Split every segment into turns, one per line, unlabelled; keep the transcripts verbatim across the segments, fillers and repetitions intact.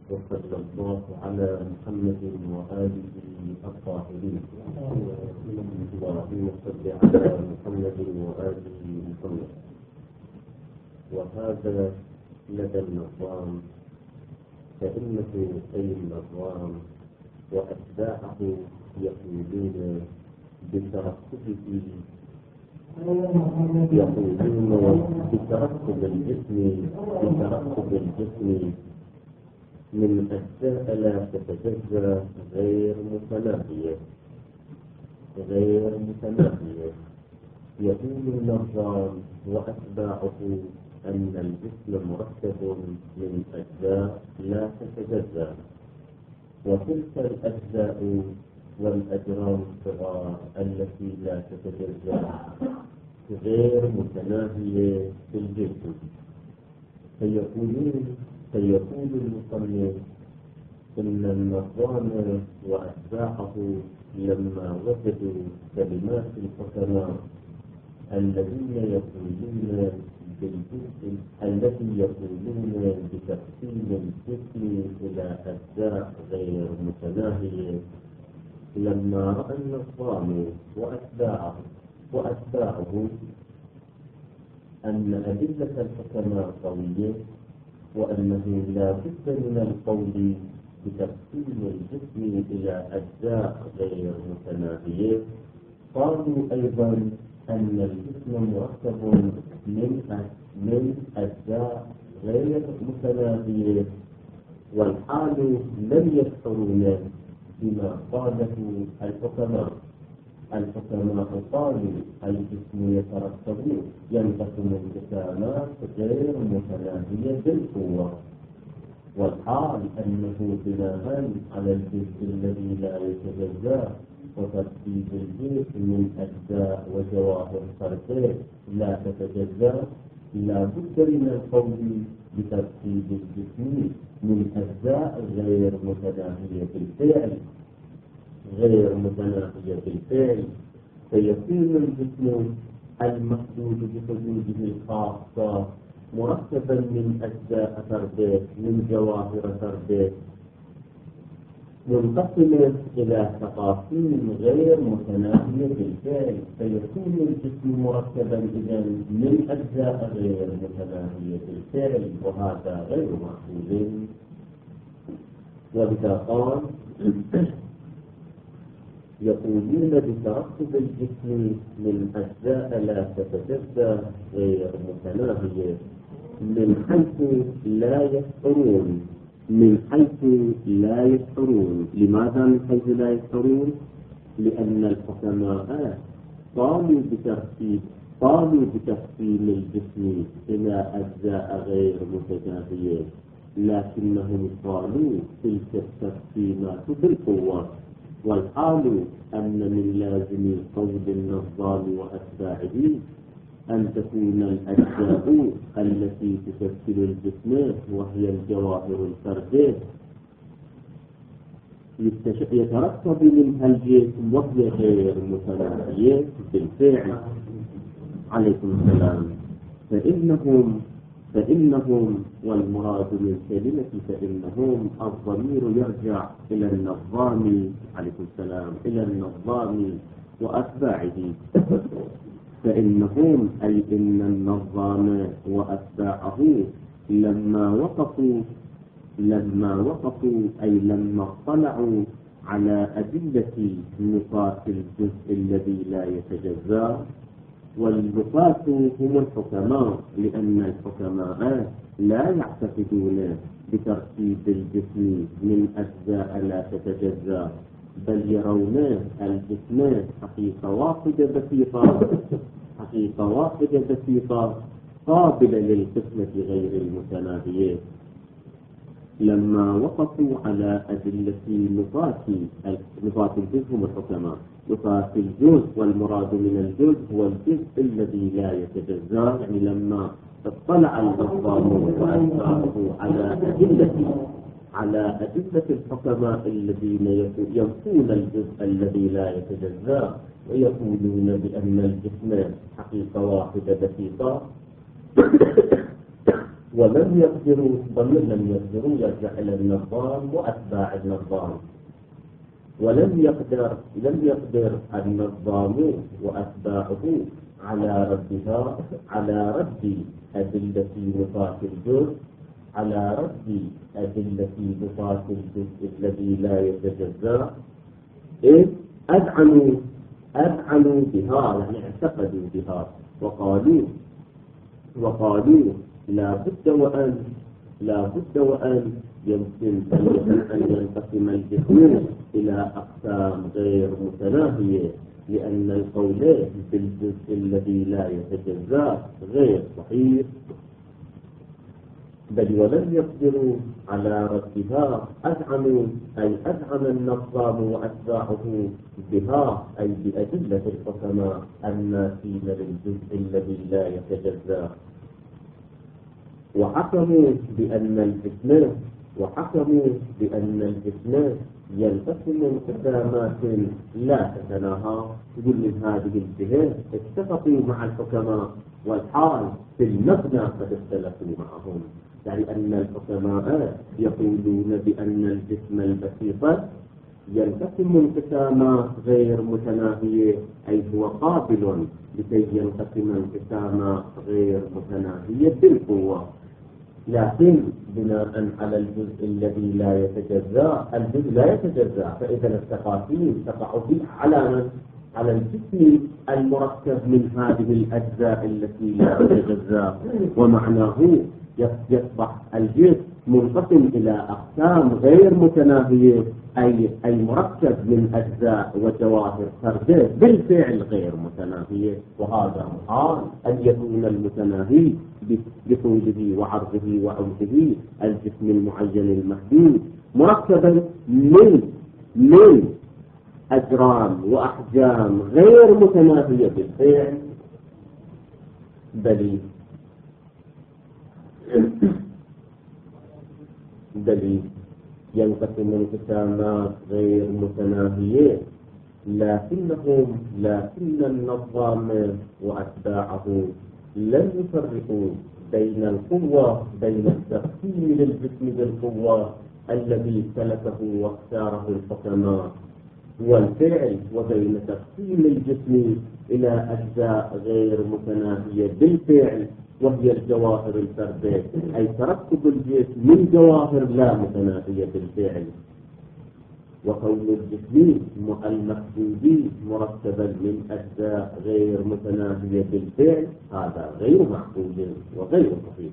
وصلى الله على محمد وآله الطاهرين. اللهم صل على محمد وآله محمد. وهذا لدى النظام، فإنه أي النظام وأتباعه يقولون بترتبه يقولون بترتب الجسم بترتب الجسم من أجزاء لا تتجزأ غير متناهية غير متناهية يقول النظام وأتباعه أن الجسم مركب من أجزاء لا تتجزأ، وتلك الأجزاء والأجرام الصغار التي لا تتجزأ غير متناهية في الجسم. فيقولون فيقول المصنف إن النظام وأتباعه لما وجدوا كلمات الحكماء الذين يقولون بالجسم الذي يقولون بتقسيم الجسم إلى أجزاء غير متناهية، لما رأى النظام وأتباعه وأتباعه أن أدلة الحكماء قوية، وأنه لا بد من القول بتقسيم الجسم إلى أجزاء غير متناهية، قالوا أيضا أن الجسم مركب من من أجزاء غير متناهية، والحال لم يشعرون بما قاله الحكماء. الحكماء قالوا الجسم يترتب ينقسم انقسامات غير متناهية بالقوة، والحال أنه بناء على الجزء الذي لا يتجزأ وترتيب الجسم من أجزاء وجواهر فردية لا تتجزأ، لا بد من القول بترتيب الجسم من أجزاء غير متناهية بالفعل غير متناهية بالفعل فيكون الجسم المحدود بحدوده الخاصة مركبا من أجزاء فردية من جواهر فردية منقسم إلى تقاسيم غير متناهية بالفعل، فيكون الجسم مركبا إذا من أجزاء غير متناهية بالفعل، وهذا غير معقول. وبذا قال يقولون بترتب الجسم من أجزاء لا تتجزأ غير متناهية من حيث لا يشعرون من حيث لا يشعرون لماذا من حيث لا يشعرون؟ لأن الحكماء قالوا بترتيب قالوا بتقسيم الجسم إلى أجزاء غير متناهية، لكنهم قالوا تلك التقسيمات بالقوة، والحال أن من لازم قول النظام وأتباعه أن تكون الأجزاء التي تشكل الجسم وهي الجواهر الفردية يترتب منها الجسم وهي غير متناهية بالفعل. عليكم السلام. فإنهم فإنهم والمراد من كلمة فإنهم الضمير يرجع إلى النظام عليكم السلام إلى النظام وأتباعه. فإنهم أي إن النظام وأتباعه لما وقفوا لما وقفوا أي لما اطلعوا على أدلة نقاط الجزء الذي لا يتجزأ، والنقاط هم الحكماء، لأن الحكماء لا يعتقدون بترتيب الجسم من أجزاء لا تتجزأ، بل يرون الجسم حقيقة واحدة بسيطة حقيقة واحدة بسيطة قابلة للقسمة غير المتناهية. لما وقفوا على أدلة نقاط نقاط الجزء هم الحكماء، نقاط الجزء والمراد من الجزء هو الجزء الذي لا يتجزأ، يعني لما اطلع النظام وأتباعه على أدلة على أدلة الحكماء الذين ينفون الجزء الذي لا يتجزأ ويقولون بأن الجسم حقيقة واحدة بسيطة ولم يقدروا ضمن لم يقدروا يرجع إلى النظام وأتباع النظام. ولم يقدر لم يقدر النظام وأتباعه على ردها على رد أدلة نفاة الجزء على رد أدلة نفاة الجزء الذي لا يتجزأ، إذ أذعنوا أذعنوا بها، يعني اعتقدوا بها وقالوا وقالوا لا بد وأن لا بد وأن يمكن أن ينقسم الجسم إلى أقسام غير متناهية، لأن القول بالجزء الذي لا يتجزأ غير صحيح. بل ولم يقدروا على ردها أذعنوا أي أذعن النظام وأتباعه بها أي بأدلة الحكماء الناسين للجزء الذي لا يتجزأ، وحكموا بأن الجسم وحكموا بأن الجسم ينقسم انقسامات لا تتناهى. يقول من هذه الجهة اتفقوا مع الحكماء، والحال في المبنى قد اختلفوا معهم، يعني أن الحكماء يقولون بأن الجسم البسيط ينقسم انقسامات غير متناهية، أي هو قابل لكي ينقسم انقسامات غير متناهية بالقوة، لكن بناء على الجزء الذي لا يتجزأ. الجزء لا يتجزأ، فإذا التقاسيم تقع فيه على على الجسم المركب من هذه الأجزاء التي لا تتجزأ، ومعناه يصبح الجسم منقسم إلى أقسام غير متناهية، أي أي مركب من أجزاء وجواهر فردية بالفعل غير متناهية، وهذا محال أن يكون المتناهي بطوله وعرضه وعمقه الجسم المعين المحدود مركبا من من أجرام وأحجام غير متناهية بالفعل، بل بل ينقسم انقسامات غير متناهية، لكنهم لكن النظام وأتباعه لم يفرقوا بين القوة بين التقسيم للجسم بالقوة الذي سلكه واختاره الحكماء والفعل، وبين تقسيم الجسم إلى أجزاء غير متناهية بالفعل وهي الجواهر الفردية، أي تركب الجسم من جواهر لا متناهية بالفعل، وكون الجسم المحدود مركبا من أجزاء غير متناهية بالفعل هذا غير معقول وغير صحيح.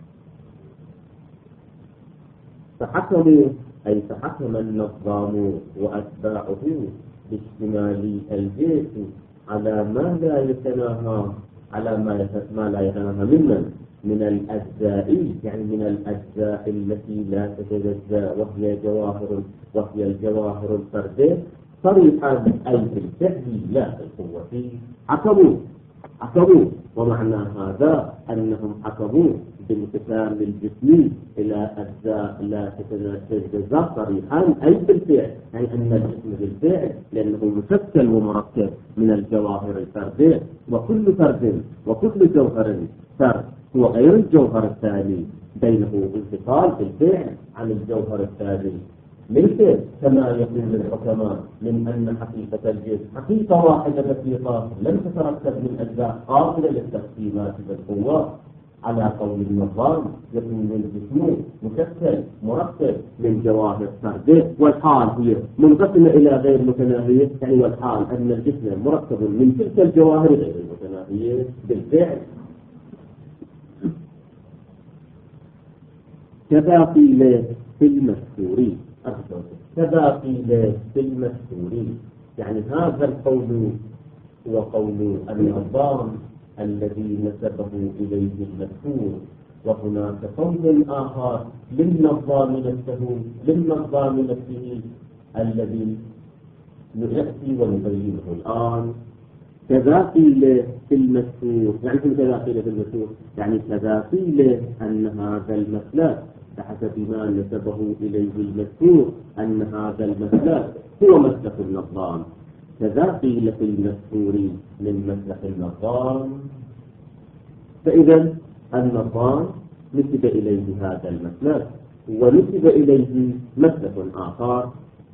فحكموا أي فحكم النظام وأتباعه باشتمال الجسم على ما لا يتناهى على ما ما لا يتناهى ممن من الأجزاء، يعني من الأجزاء التي لا تتجزأ وهي جواهر وهي الجواهر الفردية صريحا أي بالفعل لا بالقوة. حكموا حكموا ومعنى هذا أنهم حكموا بانقسام الجسم إلى أجزاء لا تتجزأ صريحا أي بالفعل، يعني أن الجسم بالفعل لأنه مشكل ومركب من الجواهر الفردية، وكل فرد وكل جوهر فرد هو غير الجوهر الثاني، بينه انتقال بالفعل عن الجوهر الثاني، ليس كما يقول الحكماء من أن حقيقة الجسم حقيقة واحدة بسيطة لم تتركب من أجزاء قابلة للتقسيمات بالقوة. على قول النظام يكون الجسم مشكل مركب من جواهر فردية، والحال هي منقسمة إلى غير متناهية، يعني والحال أن الجسم مركب من تلك الجواهر غير المتناهية بالفعل. كذا قيل في المشهور كذا قيل في المشهور يعني هذا القول هو قول النظام الذي نسبه إليه المشهور، وهناك قول آخر للنظام نفسه للنظام نفسه الذي نأتي ونبينه الآن. كذا قيل في المشهور يعني كذا قيل في المشهور يعني كذا قيل أن هذا المسلك بحسب ما نسبه إليه المشهور أن هذا المسلك هو مسلك النظام. كذا قيل في المشهور من مسلك النظام. فإذا النظام نسب إليه هذا المسلك، ونسب إليه مسلك آخر.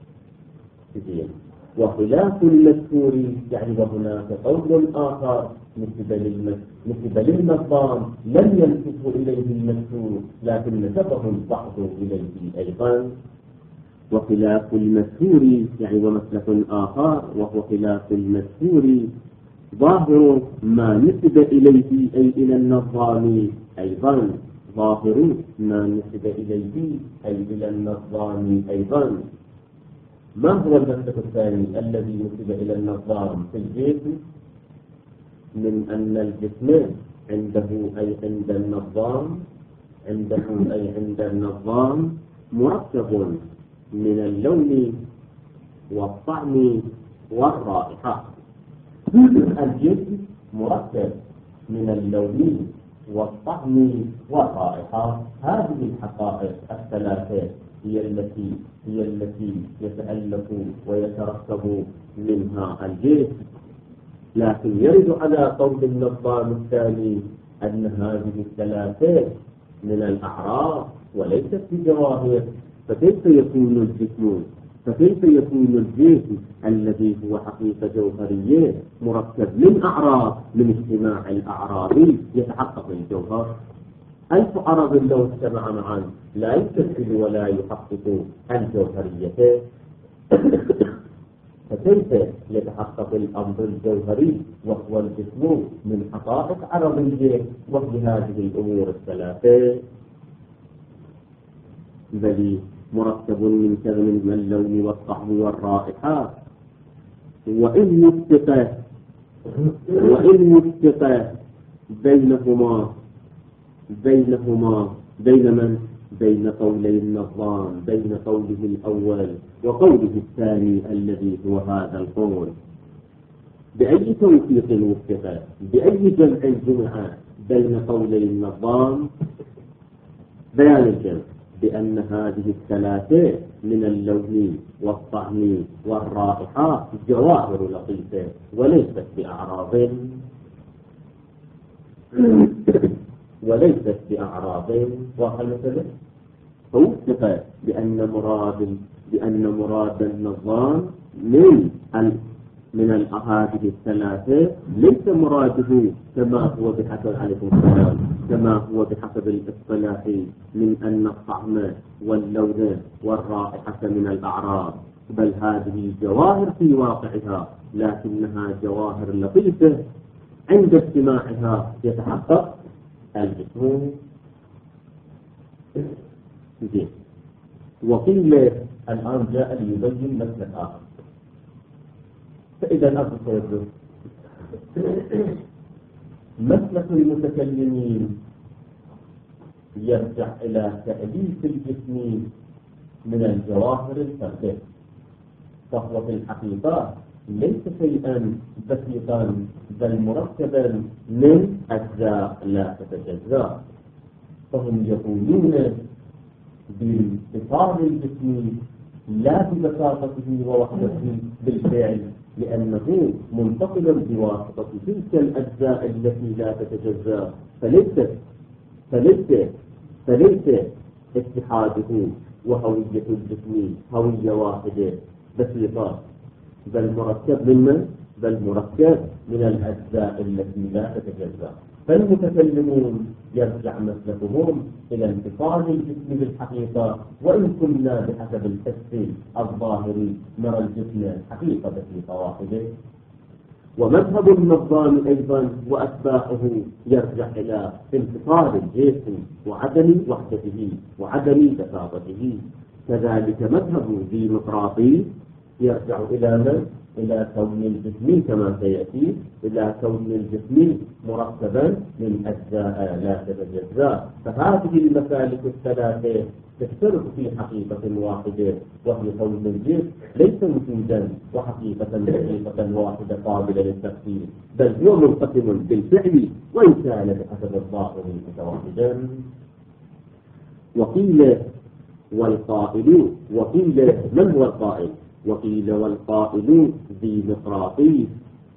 وخلاف المذكور يعني وهناك قول آخر نسب نسب للنظام لم ينسب إليه المذكور لكن نسبه البعض إليه أيضا. وخلاف المذكور يعني ومسلك آخر وهو خلاف المذكور ظاهر ما نسب إليه أي إلى النظام أيضا، ظاهر ما نسب إليه أي إلى النظام أيضا. ما هو المسلك الثاني الذي نسب إلى النظام في الجسم؟ من أن الجسم عنده أي عند النظام عنده أي عند النظام مركب من اللون والطعم والرائحة. الجسم مركب من اللون والطعم والرائحة. هذه الحقائق الثلاثة هي التي هي التي يتألف ويتركب منها الجسم. لكن يرد على قول النظام الثاني أن هذه الثلاثة من الأعراض وليست بجواهر، فكيف يكون الجسم فكيف يكون الجسم الذي هو حقيقة جوهرية مركب من أعراض من اجتماع الأعراض يتحقق الجوهر؟ ألف عرض لو اجتمع معا لا يستدل ولا يحقق الجوهرية، فكيف يتحقق الأمر الجوهري وهو الجسم من حقائق عرضية وهي هذه الأمور الثلاثة؟ بل مركب من كذا من اللون والطعم والرائحة. وإن متفق وإن متفق بينهما بينهما بين من بين قولي النظام بين قوله الأول وقوله الثاني الذي هو هذا القول، بأي توفيق وفق بأي جمع جمع بين قولي النظام؟ بيان الجمع بأن هذه الثلاثة من اللون والطعم والرائحة جواهر لطيفة وليست بأعراض وليست بأعراض وخلفه. فوثق بأن مراد بأن مراد النظام من من هذه الثلاثة ليس مراده كما هو بحسب عليكم السلام كما هو بحسب الاصطلاح من أن الطعم واللون والرائحة من الأعراض، بل هذه جواهر في واقعها لكنها جواهر لطيفة عند اجتماعها يتحقق الجسم. وقيل الآن جاء ليبين مسلك آخر. فإذا الأصل سيدرس مسلك المتكلمين يرجع إلى تأليف الجسم من الجواهر الفردية، فهو في الحقيقة ليس شيئا بسيطا بل مركبا من أجزاء لا تتجزأ. فهم يقولون باتصال الجسم لا ببساطته ووحدته بالفعل، لأنه منتقل بواسطة تلك الأجزاء التي لا تتجزأ، فليس فليس فليس اتحاده وهوية الجسم هوية واحدة بسيطة، بل مركب من من؟ بل مركب من الأجزاء التي لا تتجزأ. فالمتكلمون يرجع مسلكهم إلى انتصال الجسم بالحقيقة، وإن كنا بحسب الحس الظاهري نرى الجسم حقيقة بسيطة واحدة. ومذهب النظام أيضا وأتباعه يرجع إلى انتصال الجسم وعدم وحدته وعدم بساطته. كذلك مذهب ديمقراطي يرجع إلى من؟ إلى كون الجسم كما سيأتي إلى كون الجسم مركبا من أجزاء لا تتجزأ. فهذه المسالك الثلاثة تشترك في حقيقة واحدة، وهي كون الجسم ليس وجودا وحقيقة حقيقة واحدة قابلة للتفسير، بل هو منقسم بالفعل وإن كان بحسب الظاهر متواحدا. وقيل والقائل وقيل من هو القائل؟ وقيل والقائل ديمقراطي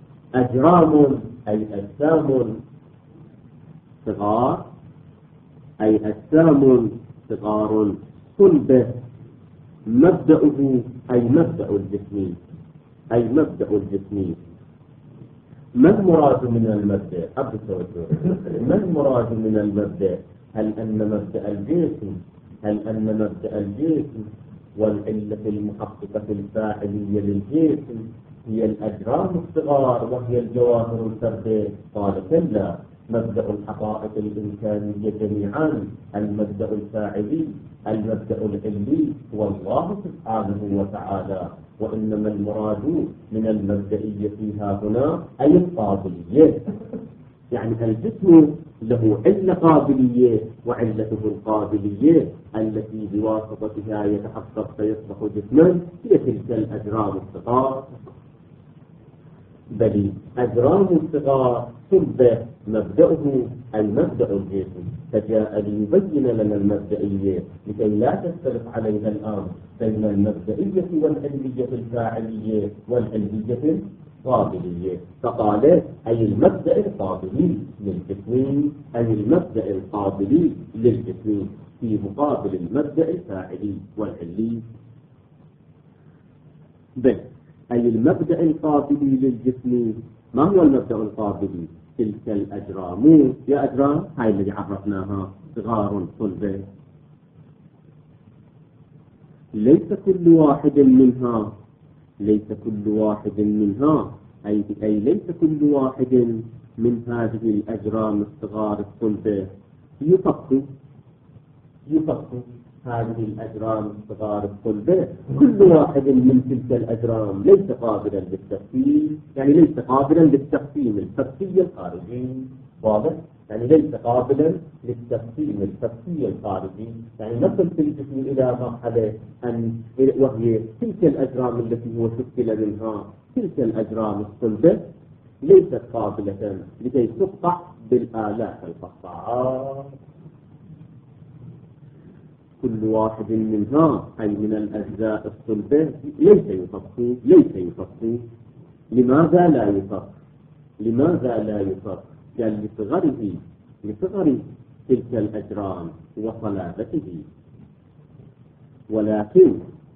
أجرام أي أجسام صغار
أي أجسام صغار صلبة مبدأه أي مبدأ الجسم أي مبدأ الجسم.
ما المراد من المبدأ؟ ما المراد من المبدأ؟ هل أن مبدأ الجسم هل أن مبدأ الجسم والعلة المحققة الفاعلية للجسم هي الأجرام الصغار وهي الجواهر الفردية؟ قال كلا، مبدأ الحقائق الإمكانية جميعا المبدأ الفاعلي المبدأ العلمي هو الله سبحانه وتعالى، وإنما المراد من المبدئية فيها هنا أي القابلية.
يعني الجسم له علة قابلية، وعلته القابلية التي بواسطتها يتحقق فيصبح جسما هي تلك الأجرام الصغار.
بل أجرام الصغار صلبة مبدأه أي مبدأ الجسم، فجاء ليبين لنا المبدئية لكي لا تختلف علينا الأمر بين المبدئية والعلمية الفاعلية والعلمية القابلية، فقال أي المبدأ القابلي للجسم أي المبدأ القابلي للجسم في مقابل المبدأ الفاعلي والعلمي.
بل أي المبدأ القابلي للجسم. ما هو المبدأ القابلي؟ تلك الأجرام، يا أجرام هاي اللي عرفناها صغار صلبة، ليس كل واحد منها ليس كل واحد منها أي, أي ليس كل واحد من هذه الأجرام الصغار الصلبة يفك يفك هذه الأجرام الصغار الصلبة. كل واحد من تلك الأجرام ليس قابلا للتقسيم، يعني ليس قابلا للتقسيم الفكي الخارجي. واضح؟ يعني ليس قابلا للتقسيم الفكي الخارجي، يعني نصل في الجسم إلى مرحلة أن وهي تلك الأجرام التي هو شكل منها تلك الأجرام الصلبة ليست قابلة لكي تقطع بالآلات القطاعات. كل واحد منها أي من الأجزاء الصلبة ليس يفك ليس يفك لماذا لا يفك؟ لماذا لا يفك؟ قال لصغره لصغر تلك الأجرام وصلابته، ولكن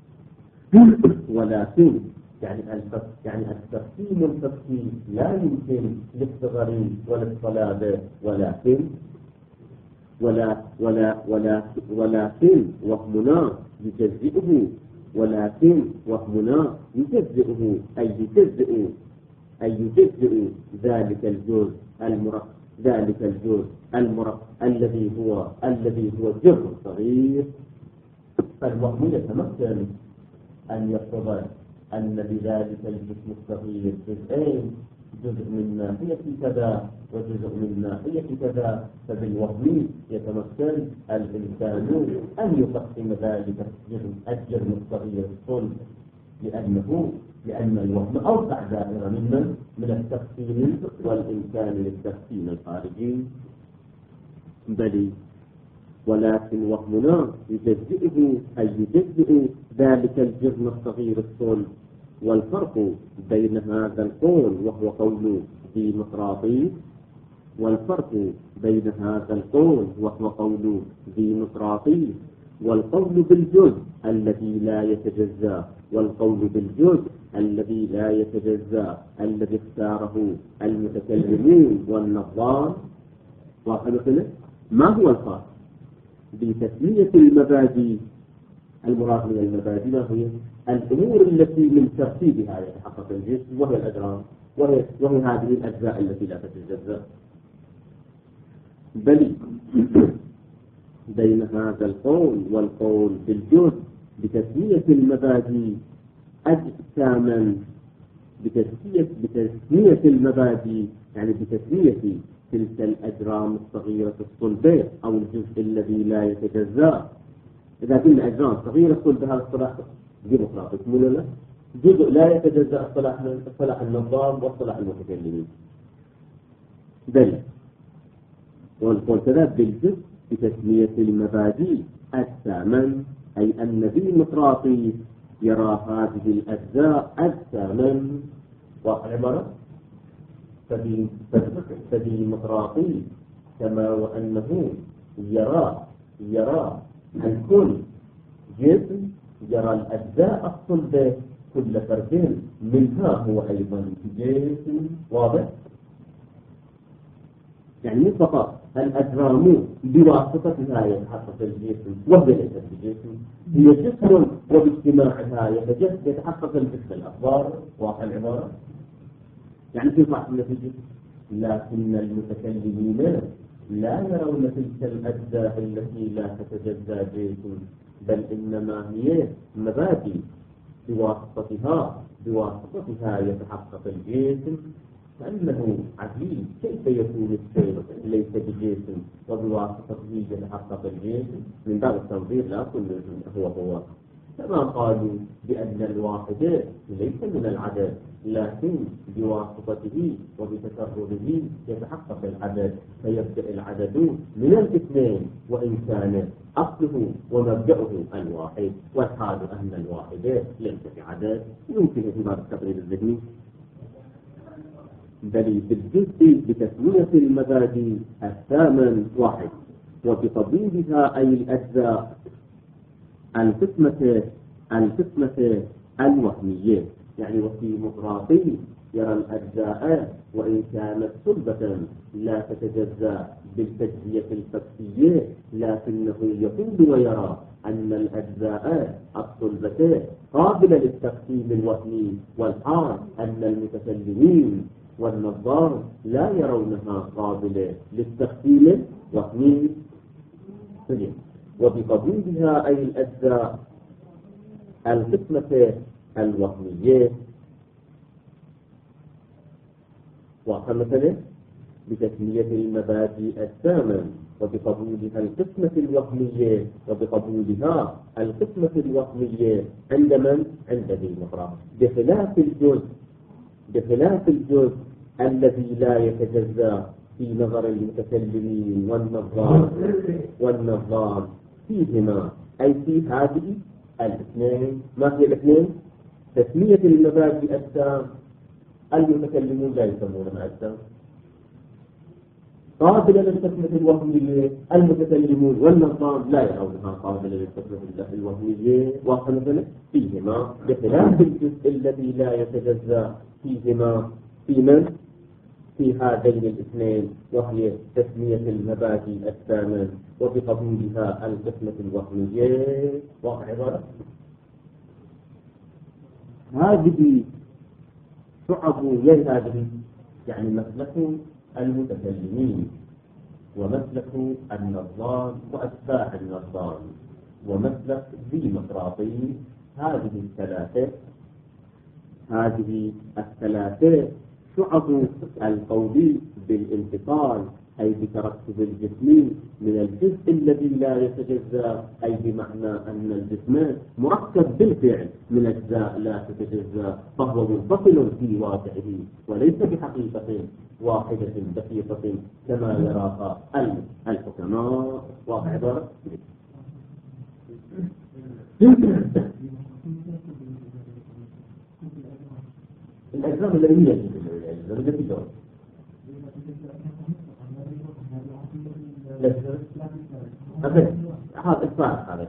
ولكن يعني يعني التقسيم الفكي لا يمكن للصغر وللصلابة، ولكن ولا ولا ولا ولكن وهمنا يجزئه ولكن وهمنا يجزئه أي يجزئ أي يجزئ ذلك الجزء المركب ذلك الجزء المركب الذي هو الذي هو الجزء الصغير.
فالوهم يتمكن أن يفرض أن بذلك الجسم الصغير جزئين، جزء من ناحية كذا وجزء من ناحية كذا، فبالوهم يتمكن الإنسان أن يقسم ذلك الجرم الصغير الصلب، لأنه لأن الوهم أوسع دائرة من من التقسيم والإمكان للتقسيم الخارجي.
بل ولكن وهمنا يجزئه أي يجزئ ذلك الجرم الصغير الصلب. والفرق بين هذا القول وهو قول ذي مطراطيس والفرق بين هذا القول وهو قول ذي مطراطيس والقول بالجزء الذي لا يتجزأ والقول بالجزء الذي لا يتجزأ الذي اختاره المتكلمون والنظام. واحد ما هو الفرق بتسمية المبادئ؟ المراد من المبادئ ما هي؟ الأمور التي من ترتيبها يتحقق الجسم، وهي الأجرام، وهي, وهي هذه الأجزاء التي لا تتجزأ. بل بين هذا القول والقول بالجزء بتسمية المبادئ أجساما بتسمية, بتسمية المبادئ يعني بتسمية تلك الأجرام الصغيرة الصلبة أو الجزء الذي لا يتجزأ. إذا قلنا أجرام صغيرة صلبة هذا الصلاح ديمقراطي ولا لا؟ جزء لا يتجزأ الصلاح الصلاح النظام والصلاح المتكلمين. بل والقول كذا بالجزء بتسمية المبادئ أجساما أي أن ديمقراطي يرى هذه الأجزاء أجساما.
وعبارة فديمقراطي كما وأنه يرى يرى الكل جسم، يرى الأجزاء الصلبة كل فرد منها هو أيضا جسم. واضح؟ يعني فقط الأجرام بواسطتها يتحقق الجسم وهي ليست بجسم، هي جسم وباجتماعها يتحقق الجسم الأكبر. واضح العبارة؟ يعني في بعض النتيجة، لكن المتكلمين لا يرون تلك الأجزاء التي لا تتجزأ جسم، بل إنما هي مبادئ بواسطتها بواسطتها يتحقق الجسم. فإنه عجيب كيف يكون الشيء ليس بجسم وبواسطته يتحقق الجسم. من باب التنظير لا كل هو هو، كما قالوا بأن الواحد ليس من العدد، لكن بواسطته وبتكرره يتحقق العدد، فيبدأ العدد من الاثنين وإن كان أصله ومبدأه الواحد، والحال أن الواحد ليس بعدد. يمكن اعتبار التقرير الذهني بل بالجزء بتسمية المبادئ الثامن واحد، وبتضييفها أي الأجزاء القسمة القسمة الوهمية. يعني وفي مطراطي يرى الأجزاء وإن كانت صلبة لا تتجزأ بالتجزية الفكسية، لكنه يقول ويرى أن الأجزاء الصلبة قابلة للتقسيم الوهمي، والحال أن المتكلمين والنظار لا يرونها قابلة للتقسيم الوهمي. وبقبولها أي الأجزاء القسمة الوهمية. وخمسة بتسمية المبادئ الثامن، وبقبولها القسمة الوهمية وبقبولها القسمة الوهمية عند من؟ عند ذي المفرد، بخلاف الجزء بخلاف الجزء الذي لا يتجزأ في نظر المتكلمين والنظام والنظام فيهما، أي في هذه الاثنين. ما هي الاثنين؟ تسمية المبادئ التام المتكلمون لا يسمونها التام، قابلة للتسمية الوهمية المتكلمون والنظام لا يرونها قابلة للتسمية الوهمية. وخمسة فيهما بخلاف الجزء الذي لا يتجزأ فيهما في من؟ في هذين الاثنين، وهي تسمية المبادئ الثامن وبقبولها القسمة الوهمية. وعبارة هذه شعب هذه يعني مسلك المتكلمين ومسلك النظام وأتباع النظام ومسلك ذي مطراطي. هذه الثلاثة هذه الثلاثة شعب القول بالانتقال، أي بترتب الجسم من الجزء الذي لا يتجزأ، أي بمعنى أن الجسم مركب بالفعل من أجزاء لا تتجزأ، فهو منفصل في واقعه وليس بحقيقة واحدة دقيقة كما يراها الحكماء. وعبارة الأجزاء الذي هي الذي في الجواب هذا الفارق هذا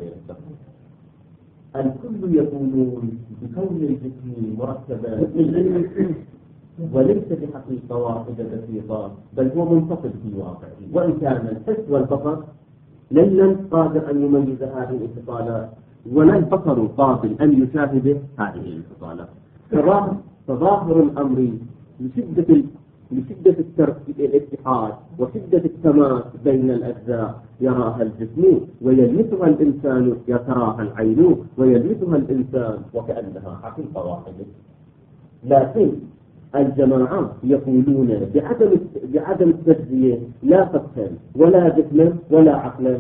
الكل يقولون بكون الجسم مركبا وليس بحقيقة واحدة دقيقة، بل هو منفصل في واقعه، وإن كان الحس والبصر لن قادر أن يميز هذه الانفصالات، ولا البصر قادر أن يشاهد هذه الانفصالات. تظاهر الأمر لشدة لشدة الاتحاد وشدة التماس بين الأجزاء يراها الجسم ويلمسها الإنسان، يتراها العين ويلمسها الإنسان وكأنها حقيقة واحدة. لكن الجماعة يقولون بعدم بعدم التجزية لا فقها ولا جسما ولا عقلا.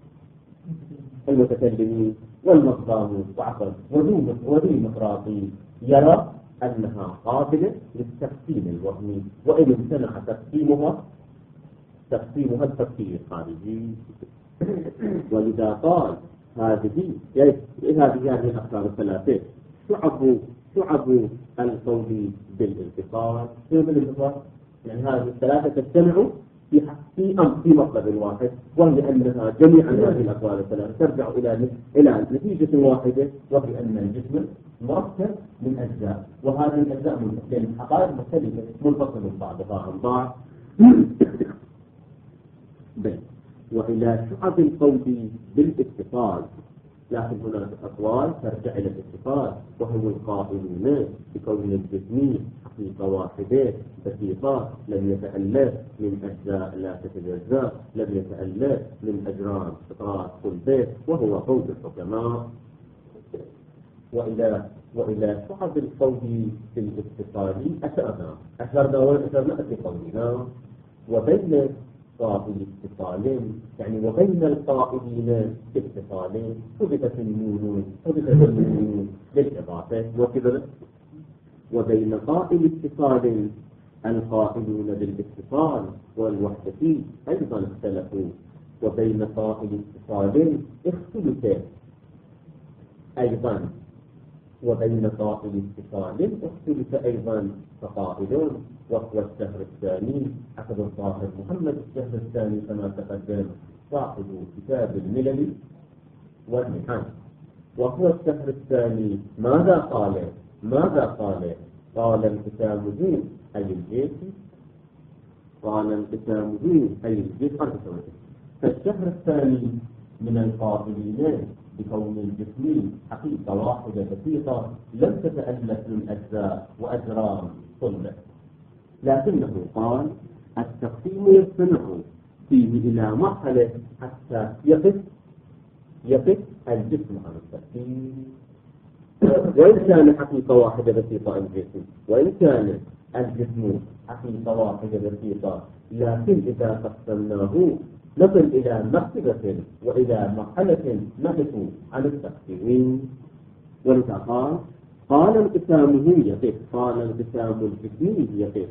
المتكلمين والنظام وعقل وذي مطراطي يرى أنها قابلة للتقسيم الوهمي، وإن امتنع تقسيمها تقسيمها التفكير الخارجي. ولذا قال هذه هذه هذه الأقسام الثلاثة شعب شعب القول بالانفصال. شنو بالانفصال؟ يعني هذه الثلاثة تجتمع
في في أمر في مطلب واحد، وهي أنها جميع هذه الأقوال الثلاثة ترجع إلى إلى نتيجة واحدة، وهي أن الجسم مركب من أجزاء، وهذه الأجزاء من حقائق مختلفة منفصلة بعضها عن بعض. بل وإلى شعب القول بالاتصال، لكن هناك أقوال ترجع إلى الاتصال، وهم القائلون بكون الجسم حقيقة واحدة بسيطة لم يتألف من أجزاء لا تتجزأ، لم يتألف من أجرام فطرات كل بيت، وهو قول الحكماء. وإلى وإلى شعب القول بالاتصال أشرنا أشرنا وأشرنا في قولنا وبين قائل اتصال، يعني وبين القائلين اتصال حدثت النون حدثت النون للإضافة وكذا، وبين قائل اتصال القائلون بالاتصال والوحدة أيضا اختلفوا، وبين قائل اتصال اختلف أيضا، وبين قائل اتصال اختلف أيضا فقائلون، وهو الشهر الثاني حسب الظاهر محمد الشهر الثاني كما تقدم صاحب كتاب الملل والمحن. وهو الشهر الثاني ماذا قال؟ ماذا قال؟ قال انقسامه أي الجيش، قال انقسامه أي الجيش. فالشهر الثاني من القائلين بكون الجسم حقيقة واحدة بسيطة لم تتألف من أجزاء وأجرام صلبة، لكنه قال التقسيم يستمع فيه إلى مرحلة حتى يقف يقف الجسم عن التقسيم، وإن كان حقيقة واحدة بسيطة الجسم، وإن كان الجسم حقيقة واحدة بسيطة، لكن إذا قسمناه نصل إلى مرتبة وإلى مرحلة نقف عن التقسيم. ولذا قال قال انقسامه يقف، قال انقسام الجسم يقف.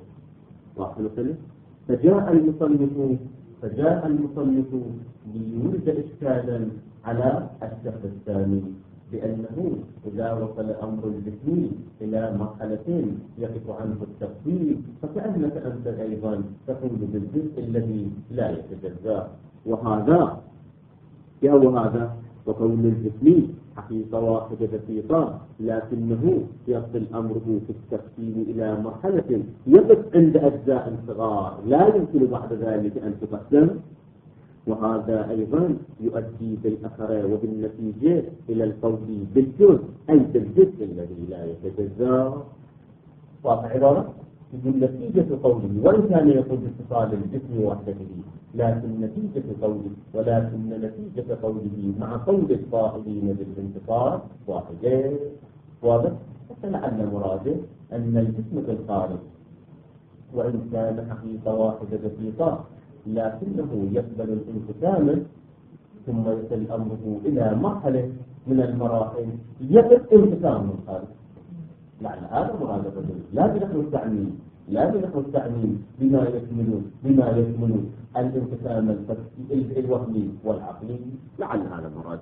فجاء المصنف فجاء المصنف ليولد إشكالا على الشهر الثاني، بأنه إذا وصل أمر الجسم إلى مرحلة يقف عنه التقسيم فكأنك أنت أيضا تقول بالجزء الذي لا يتجزأ. وهذا هو هذا وكون الجسم حقيقة واحدة بسيطة، لكنه يصل أمره في التقسيم إلى مرحلة يقف عند أجزاء صغار لا يمكن بعد ذلك أن تقسم، وهذا أيضا يؤدي بالأثر وبالنتيجة إلى القول بالجزء أي بالجزء الذي لا يتجزأ. واضح عبارة؟ يقول نتيجة قوله وإن كان يقول باتصال الجسم وحدته، لكن نتيجة قوله ولكن نتيجة قوله مع قول القائلين بالانتصار واحدة. واضح؟ فلعل مراده أن الجسم بالخارج وإن كان حقيقة واحدة بسيطة لكنه يقبل الانقسام، ثم يصل أمره إلى مرحلة من المراحل يقف انقسام من الخارج. لعل هذا مراد الرجل، لا بنحو التعميم لا بنحو التعميم بما يشمل بما يشمل الانقسام الوهمي والعقلي، لعل هذا مراد.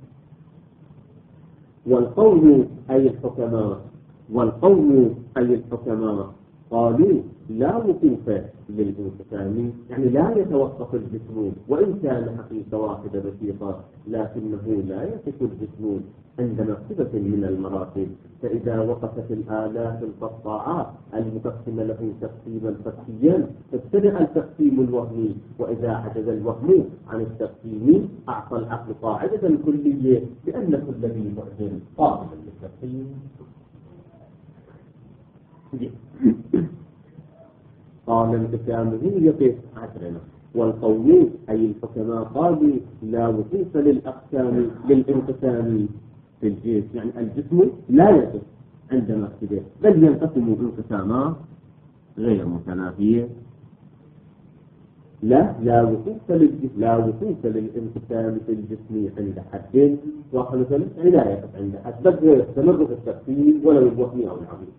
والقوم أي الحكماء والقوم أي الحكماء قالوا لا وقوف للانقسام، يعني لا يتوقف الجسم وإن كان حقيقة واحدة بسيطة، لكنه لا يقف الجسم عند مرتبة من المراتب، فإذا وقفت الآلات القطاعات المقسمة له تقسيما فكيا فابتدأ التقسيم الوهمي، وإذا عجز الوهم عن التقسيم أعطى العقل قاعدة كلية بأن كل ذي بعد قابل للتقسيم. قال انقسامه يقف عشرنا. والقوم أي الحكماء قالوا لا وقوف للأقسام للانقسام في الجسم، يعني الجسم لا يقف عند مرتبه بل ينقسم انقسامات غير متنافية. لا لا وقوف للجسم لا وقوف للانقسام في الجسم عند حد واحد، يعني لا يقف عند حد بل يستمر في التقسيم ولو الوهمي أو العظيم.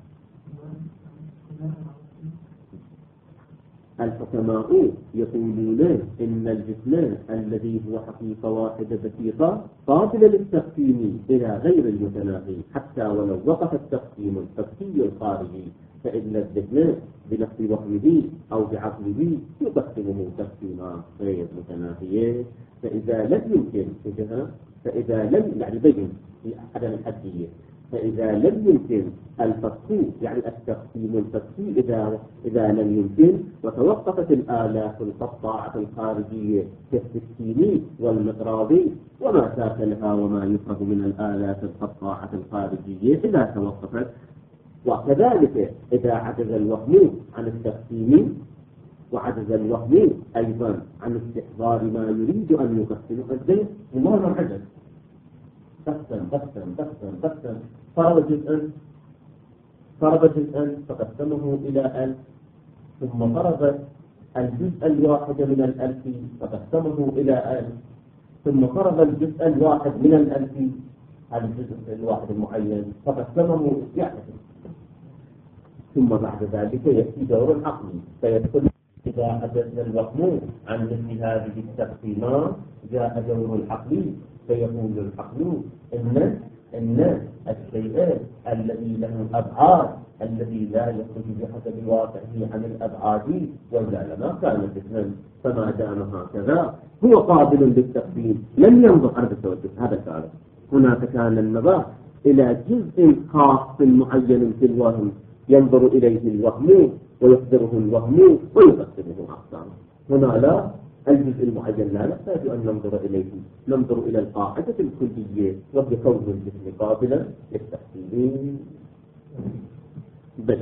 الحكماء يقولون إن الجسم الذي هو حقيقة واحدة بسيطة قابل للتقسيم إلى غير المتناهي حتى ولو وقف التقسيم الفكي الخارجي، فإن الذهن بنفس وهمه أو بعقله يقسمه تقسيمات غير متناهية. فإذا لم يمكن فإذا لم يعني بين في عدم الحدية فإذا لم يمكن الفصل يعني التقسيم الفصلي إذا إذا لم يمكن وتوقفت الآلات القطاعة الخارجية كالسكين والمقراضي وما ساكنها وما يفرغ من الآلات القطاعة الخارجية إذا توقفت. وكذلك إذا عجز الوهم عن التقسيم وعجز الوهم أيضا عن استحضار ما يريد أن يقسمه الذهن لماذا عجز؟ قسم قسم قسم قسم فرض جزءا فرض جزءا فقسمه إلى ألف ثم فرض الجزء الواحد من الألف فقسمه إلى ألف ثم فرض الجزء الواحد من الألف على الجزء الواحد المعين فقسمه يعني ثم بعد ذلك يأتي دور العقل فيدخل. إذا عجز الوهم عن مثل هذه التقسيمات جاء دور العقل فيقول العقل إن إن الشيء الذي له أبعاد الذي لا يخرج بحسب واقعه عن الأبعاد وإلا لما كان جسما فما دام هكذا هو قابل للتقسيم لم ينظر عند التوجه. هذا كان هناك كان النظر إلى جزء خاص معين في الوهم ينظر إليه الوهم ويقدره الوهم ويقسمه أقسامه. هنا لا الجزء المعين لا نحتاج أن ننظر إليه ننظر إلى القاعدة الكلية وهي كون الجسم قابلا للتقسيم. بل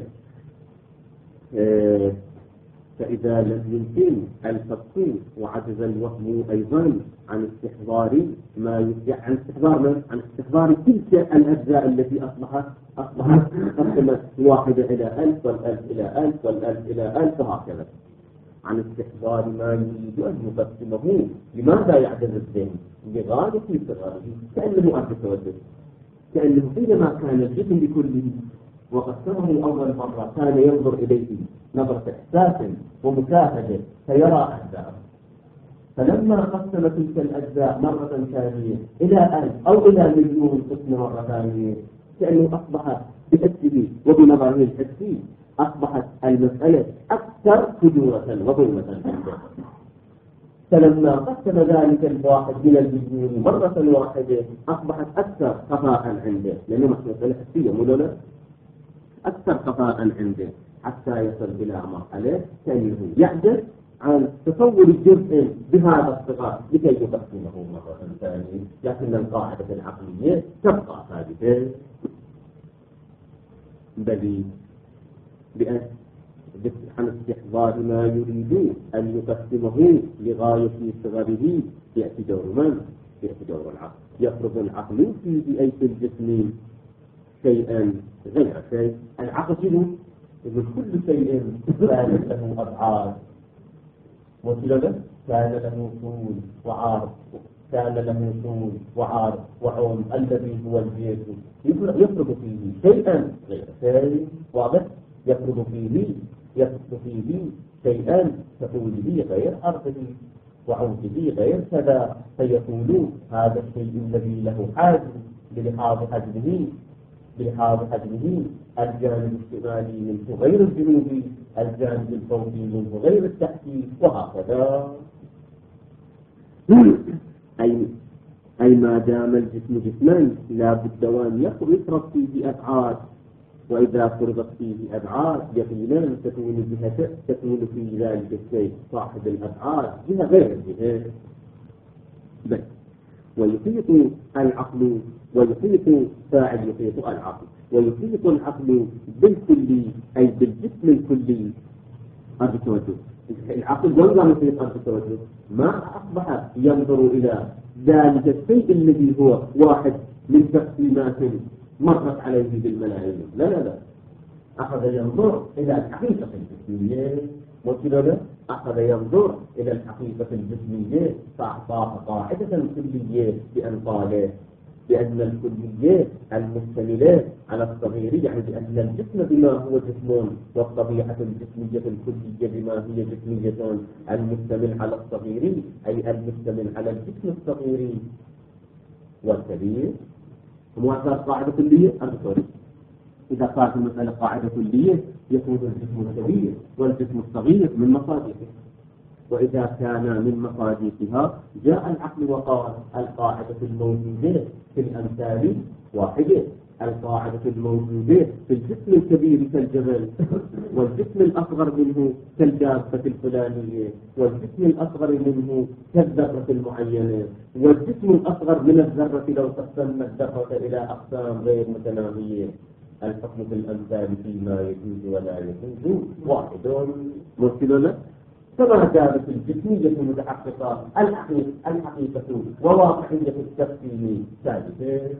آه فإذا لم يمكن الفصل وعجز الوهم أيضا عن استحضار ما يرجع عن استحضار من عن استحضار تلك الأجزاء التي أصبحت أصبحت قسمت واحدة إلى ألف والألف إلى ألف والألف إلى ألف وهكذا عن استحضار ما يريد أن يقسمه. لماذا يعجز الذهن؟ لغاية صغره كأنه أرض التوجه كأنه حينما كان الجسم بكله وقسمه أول مرة كان ينظر إليه نظرة إحساس ومشاهدة فيرى أجزاء فلما قسم تلك الأجزاء مرة ثانية إلى ألف أو إلى مليون قسم مرة ثانية كأنه أصبح بحسه وبنظره الحسي أصبحت المسألة أكثر خجورة وظلمة عنده. فلما قسم ذلك الواحد من المليون مرة واحدة أصبحت أكثر خفاء عنده لأنه مسألة حسية ملولة أكثر خفاء عنده حتى يصل إلى مرحلة كأنه يعجز عن تصور الجزء بهذا الصغر لكي يقسمه مرة ثانية. لكن القاعدة العقلية تبقى ثابتة بل بأن عن استحضار ما يريد أن يقسمه لغاية صغره يأتي دور من؟ يأتي دور العقل. يفرض العقل في أي الجسم شيئا غير شيء. العقل إذن كل شيء كان له أبعاد وكذا كان له طول وعرض كان له طول وعرض وعمق الذي هو الجسم يفرض فيه شيئا غير شيء واضح يفرض فيه يفرض فيه شيئا كطوله غير عرضه وعمقه غير كذا فيقول هذا الشيء الذي له حجم بلحاظ حجمه بلحاظ حجمه الجانب الشمالي منه غير الجنوبي الجانب الفوقي منه غير التحتي وهكذا. أي أي ما دام الجسم جسما لا بد وأن يفرض فيه أبعاد وإذا فرضت فيه أبعاد يقينا تكون جهة تكون في ذلك الشيء صاحب الأبعاد جهة غير الجهة. بل ويحيط العقل ويحيط فاعل يحيط العقل ويحيط العقل بالكلي أي بالجسم الكلي أرض التوجه. العقل وين يحيط أرض التوجه؟ ما أصبح ينظر إلى ذلك الشيء الذي هو واحد من تقسيمات مرت عليه بالملايين. لا لا لا أخذ ينظر إلى الحقيقة الجسمية وكذا أخذ ينظر إلى الحقيقة الجسمية فأعطاها قاعدة كلية بأن قال بأن الكلية المشتملة على الصغير يعني بأن الجسم بما هو جسم والطبيعة الجسمية الكلية بما هي جسمية المشتمل على الصغير أي المشتمل على الجسم الصغير والكبير. موافقة قاعدة كلية أرض إذا كانت المسألة قاعدة كلية يكون الجسم الكبير والجسم الصغير من مصادفه، وإذا كان من مصادفها جاء العقل وقال القاعدة الموجودة في الأمثال واحدة، القاعدة الموجودة في الجسم الكبير كالجبل والجسم الأصغر منه كالدابة الفلانية والجسم الأصغر منه كالذرة المعينة والجسم الأصغر من الذرة لو قسمنا الذرة إلى أقسام غير متناهية. الحكم في الأمثال فيما يجوز ولا يجوز واحد مرسل له، كما كانت الجسمية متحققة الحقيقة وواقعية التفصيل ثابتة.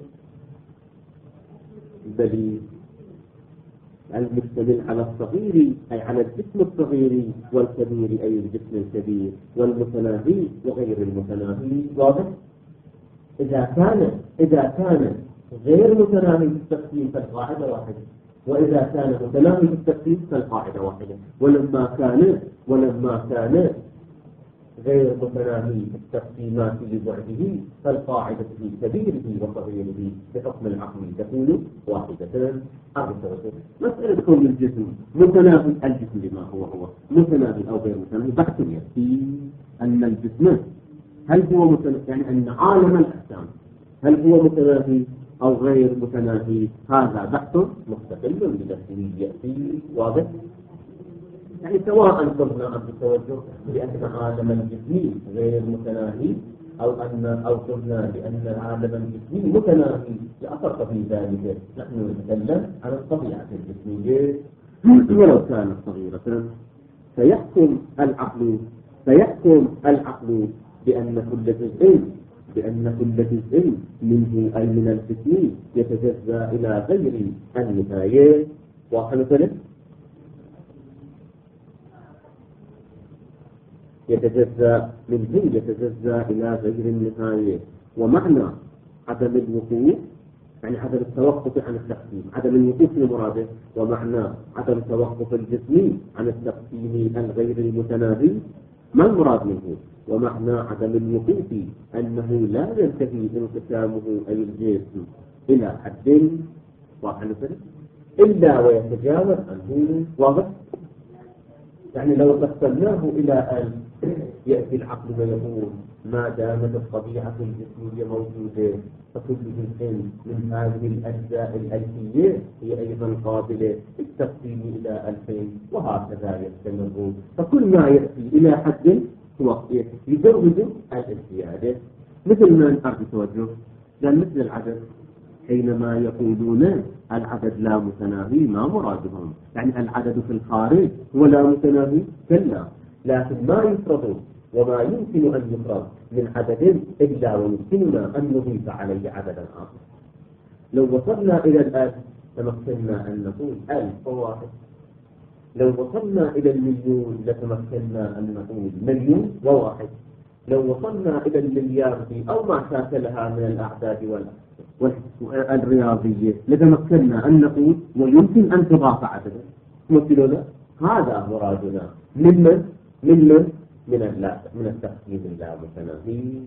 دليل المشتمل على الصغير أي على الجسم الصغير والكبير أي الجسم الكبير والمتناهي وغير المتناهي. واضح؟ إذا كان إذا كان غير متناهي في التقسيم فالقاعدة واحدة، وإذا كان متناهي في التقسيم فالقاعدة واحدة. ولما كان ولما كان غير متناهي في التقسيمات لبعده فالقاعدة في كبيره وصغيره بحكم العقل تكون واحدة. أربعة مسألة كون الجسم متناهي، الجسم لما هو هو متناهي أو غير متناهي بحث يكفي أن الجسم هل هو متناهي، يعني أن عالم الأجسام هل هو متناهي أو غير متناهي، هذا بحث مستقل بنفسه يأتي. واضح؟ يعني سواء قلنا عن التوجه بأن عالم الجسم غير متناهي أو أن أو قلنا بأن عالم الجسم متناهي، لا فرق في ذلك. نحن نتكلم عن الطبيعة الجسمية ولو كانت صغيرة. سيحكم العقل سيحكم العقل بأن كل جزء بأن كل جزء منه أي من الجسم يتجزأ إلى غير النهاية. واحد ثلاث يتجزأ منه يتجزأ إلى غير النهاية. ومعنى عدم الوقوف يعني عدم التوقف عن التقسيم، عدم الوقوف لمراده. ومعنى عدم توقف الجسم عن التقسيم الغير المتناهي ما المراد منه؟ ومعنى عدم الوقوف أنه لا ينتهي انقسامه أي الجسم إلى حد واحد إلا ويتجاوز عنه. واضح؟ يعني لو قسمناه إلى أن يأتي العقل ويقول ما دامت الطبيعة الجسمية موجودة فكل جزء من هذه الأجزاء الألفية هي أيضا قابلة للتقسيم إلى ألفين، وهكذا يستمر. فكل ما يأتي إلى حد يزود الازدياد. مثل ما نعرف توجه لأن مثل العدد حينما يقولون العدد لا متناهي ما مرادهم؟ يعني العدد في الخارج هو لا متناهي؟ كلا، لكن ما يفرض وما يمكن أن يفرض من عدد إلا ويمكننا أن نضيف عليه عددا آخر. لو وصلنا إلى الألف تمكنا أن نقول ألف واحد، لو وصلنا إلى المليون لتمكنا أن نقول مليون وواحد، لو وصلنا إلى المليار أو ما شاكلها من الأعداد والرياضية لتمكنا أن نقول ويمكن أن تضاف عددا. مثلنا هذا مرادنا ممن ممن من اللا من التقسيم اللامتناهي.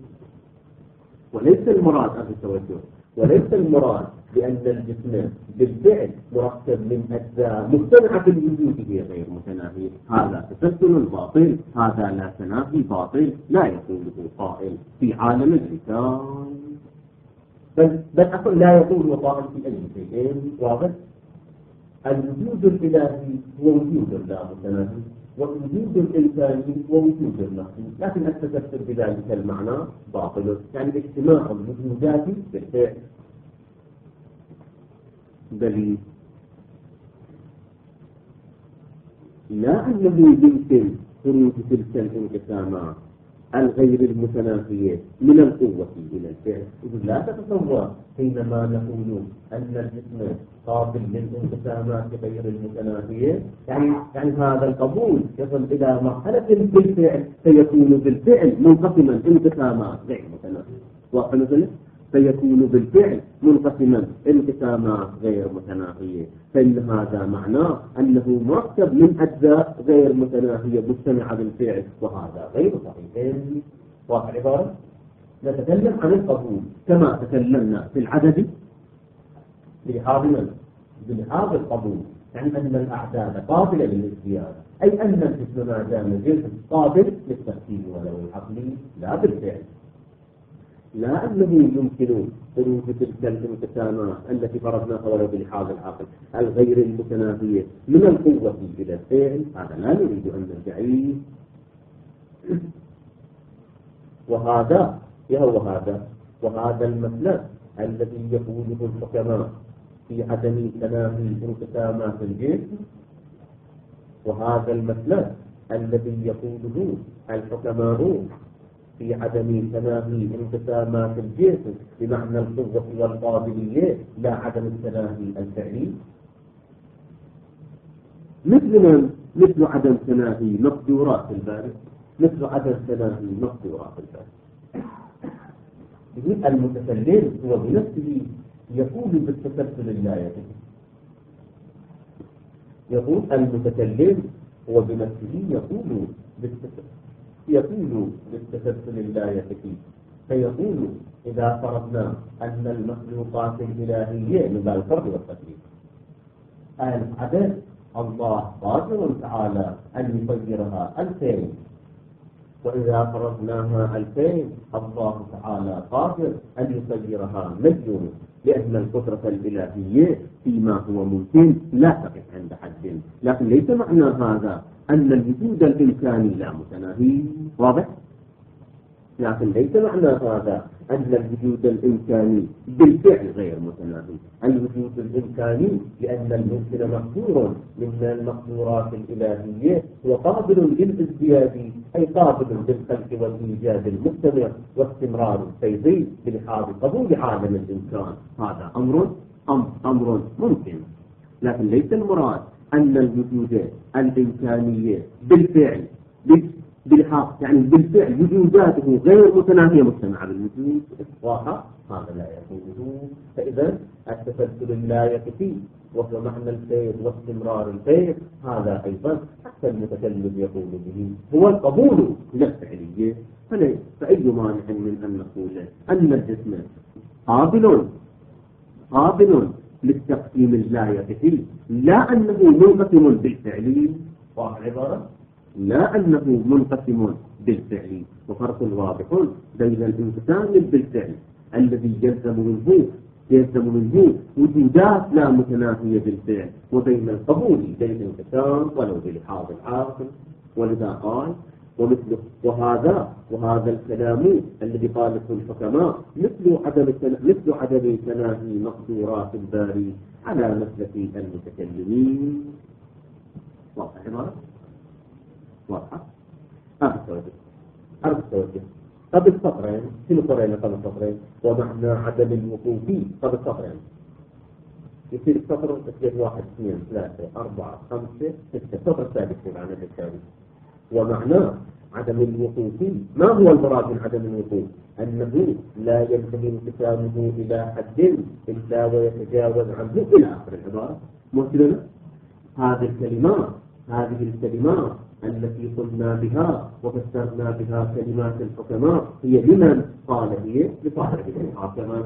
وليس المراد أبو التوجه وليس المراد بأن الجسم بالفعل مركب من أجزاء مجتمعة الوجود هي غير متناهية. هذا تسلسل باطل، هذا لا تناهي باطل لا يقوله قائل في عالم الإنسان، بل بل أقول لا يقول قائل في أي شيء. واضح؟ الوجود الإلهي هو وجود لا متناهي، ووجود الإنساني ووجود النفسي، لكن التفسير بذلك المعنى باطل، يعني اجتماع الوجودات بالفعل. دليل لا أنه يمكن خروج تلك الانقسامات الغير المتناهية من القوة إلى الفعل. لا تتصور حينما نقول أن الجسم قابل للانقسامات غير المتناهية يعني يعني هذا القبول يصل إلى مرحلة بالفعل سيكون بالفعل منقسما انقسامات غير متناهية. وقال سيكون بالفعل منقسما انقسامات غير متناهية، فإن هذا معناه أنه مركب من أجزاء غير متناهية مجتمعة بالفعل، وهذا غير صحيح. واضح عبارة؟ نتكلم عن القبول كما تكلمنا في العدد لحاضنا
بلحاظ القبول، يعني أن الأعداد قابلة للازدياد، أي أن الجسم ما دام جسم قابل للتفكير ولو العقلي لا بالفعل.
لا أنه يمكن خروج تلك الانقسامات التي فرضناها ولو بلحاظ العقل الغير المتناهية من القوة إلى الفعل، هذا لا نريد أن نرجع. وهذا هو هذا وهذا المسلك الذي يقوله الحكماء في عدم تناهي انقسامات الجسم، وهذا المسلك الذي يقوله الحكماء في عدم تناهي انقسامات الجسم بمعنى القوة والقابلية لا عدم التناهي الفعلي، مثل من؟ مثل عدم تناهي مقدورات الباري، مثل عدم تناهي مقدورات الباري.
المتكلم هو بنفسه يقول بالتسلسل اللائقي، يقول المتكلم هو بنفسه يقول بالتسلسل يقول بالتسلسل اللائقي، فيقول إذا فرضنا أن المخلوقات الإلهية من باب الفرض والتكليف العدد الله قادر تعالى أن يصيرها ألفين، وإذا فرضناها ألفين الله تعالى قادر أن يصيرها مليون، لأن القدرة الإلهية فيما هو ممكن لا تقف عند حد، لكن ليس معنى هذا أن الوجود الإمكاني لا متناهي، واضح؟ لكن ليس معنى هذا أن الوجود الإمكاني بالفعل غير متناهي. الوجود الإمكاني لأن الممكن مقدور من المقدورات الإلهية وقابل للازدياد، أي قابل للخلق والإيجاد المستمر واستمرار الفيضي بلحاظ قبول عالم الإمكان، هذا أمر أمر, أمر ممكن، لكن ليس المراد أن الوجود الإمكانية بالفعل بالحق يعني بالفعل وجوداته غير متناهية مجتمعة بالوجود إصلاحا، هذا لا يكون. فإذا التسلسل لا يكفي وهو معنى الفيض واستمرار الفيض، هذا أيضا حتى المتكلم يقول به هو القبول للفعلية. فأي مانع من أن نقول أن الجسم قابل قابل للتقسيم اللا يكفي، لا أنه منقسم بالفعل، وعبارة
لا أنه منقسم بالفعل، وفرق واضح بين الانقسام بالفعل الذي يلزم منه يلزم منه وجودات لا متناهية بالفعل، وبين القبول بالانقسام ولو بلحاظ العاقل. ولذا قال ومثل وهذا وهذا الكلام الذي قاله الحكماء مثل عدم مثل عدم تناهي مقدورات الباري على مسلك المتكلمين. واضح عبارة؟ واضحة؟ أربع توجه أربع توجه قبل سطرين، شنو قرينا قبل سطرين؟ ومعنى عدم الوقوف قبل سطرين يصير سطر تسجيل واحد اثنين ثلاثة أربعة خمسة ستة، سطر الثالث عن الثاني. ومعنى عدم الوقوف، ما هو المراد من عدم الوقوف؟ أنه لا ينتهي انقسامه إلى حد إلا ويتجاوز عنه إلى آخر العبارة. مثلنا هذه الكلمات هذه الكلمات التي قلنا بها وفسرنا بها كلمات الحكماء هي لمن؟ قال هي لصاحب المحاكمات،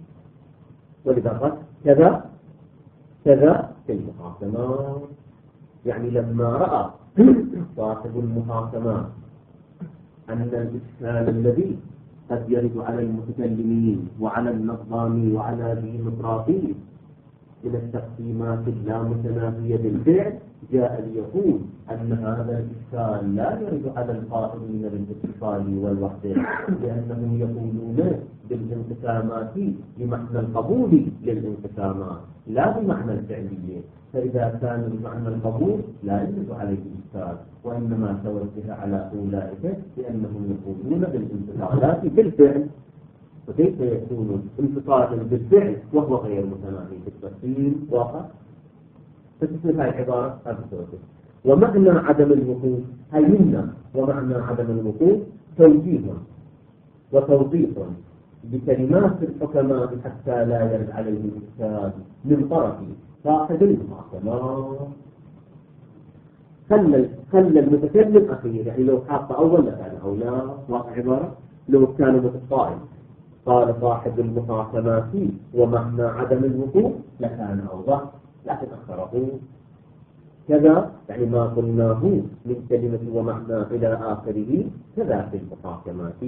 ولذا قال كذا كذا في المحاكمات، يعني لما رأى صاحب المحاكمات أن الإشكال الذي قد يرد على المتكلمين وعلى النظام وعلى الديمقراطية من التقسيمات اللامتناهية بالفعل جاء ليقول أن هذا الإشكال لا يرد على القائمين بالاتصال والوحدة، لأنهم يقولون بالانقسامات بمعنى القبول للانقسامات لا بمعنى الفعلية، فإذا كان بمعنى القبول لا يرد عليه الإشكال، وإنما توجه على أولئك لأنهم يقولون بالانقسامات بالفعل. وكيف يكون انفصالا بالفعل وهو غير متناهي بالتقسيم؟ واقع فتسمى هاي العبارة أبسطة. ومعنى عدم الوقوف هينا ومعنى عدم الوقوف توجيه وتوضيح بكلمات الحكماء حتى لا يرد عليه الإشكال من طرف صاحب المحاكمات. خلى خلى المتكلم أخير، يعني لو حاط أول لكان أولى. واقع عبارة لو كان متقائم قال صاحب المحاكمات ومعنى عدم الوقوف لكان أوضح. لكن أخره كذا، يعني ما قلناه من كلمة ومعنى إلى آخره كذا في المحاكمات.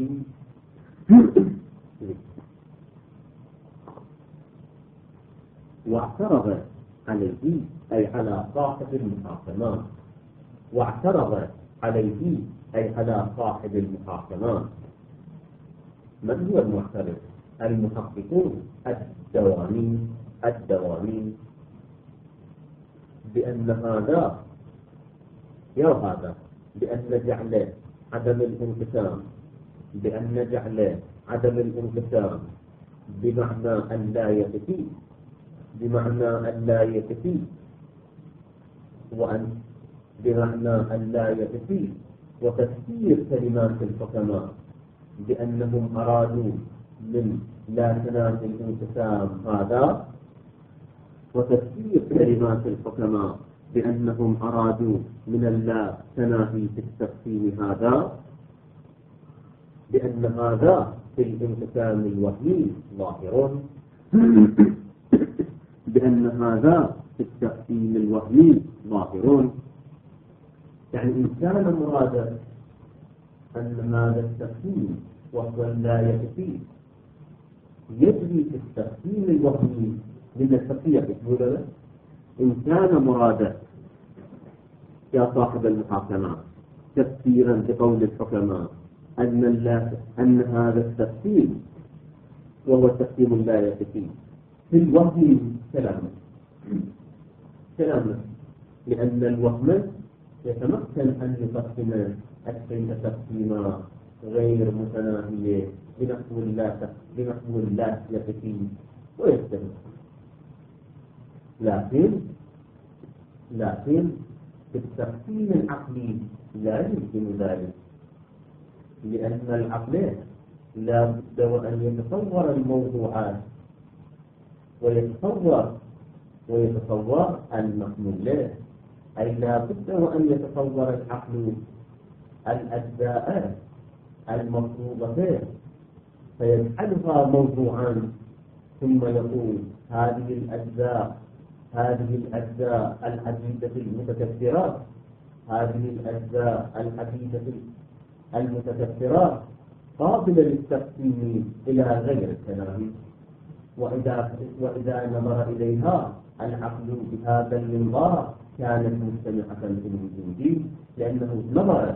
واعترض عليه أي على صاحب المحاكمات، واعترض عليه أي على صاحب المحاكمات. من هو المعترض؟ المحققون الدواني الدواني بأن هذا يا هذا بأن جعل عدم الانقسام بأن جعل عدم الانقسام بمعنى أن لا يكفي بمعنى أن لا يكفي وأن بمعنى أن لا يكفي وتفسير كلمات الحكماء بأنهم أرادوا من لا تنافي الانقسام هذا، وتفسير كلمات الحكماء بأنهم أرادوا من اللا تنافي في التقسيم هذا، بأن هذا في الانقسام الوهمي ظاهر، بأن هذا في التقسيم الوهمي ظاهر. يعني إن كان مرادا أن هذا التقسيم وهو لا يكفي يجري في التقسيم الوهمي من التقية بسهولة، إن كان مرادا يا صاحب المحاكمات تفسيرا بقول الحكماء أن الله أن هذا التقسيم وهو التقسيم لا يكفي في الوهم كلامه كلامه لأن الوهم يتمكن أن يقسم الشيء تقسيما غير متناهية بنحو لا بنحو لا يكفي ويستمر. لكن لكن في التقسيم العقلي لا يمكن ذلك، لأن العقل لا بد وأن يتصور الموضوعات ويتصور ويتصور المحمولات، أي لا بد وأن يتصور العقل الأجزاء المفروضة فيجعلها موضوعا، ثم يقول هذه الأجزاء هذه الأجزاء الحديثة المتكثرات هذه الأجزاء الحديثة المتكثرات قابلة للتقسيم إلى غير التناهي، وإذا وإذا نظر إليها العقل بهذا المنظار كانت مجتمعة في الوجود، لأنه نظر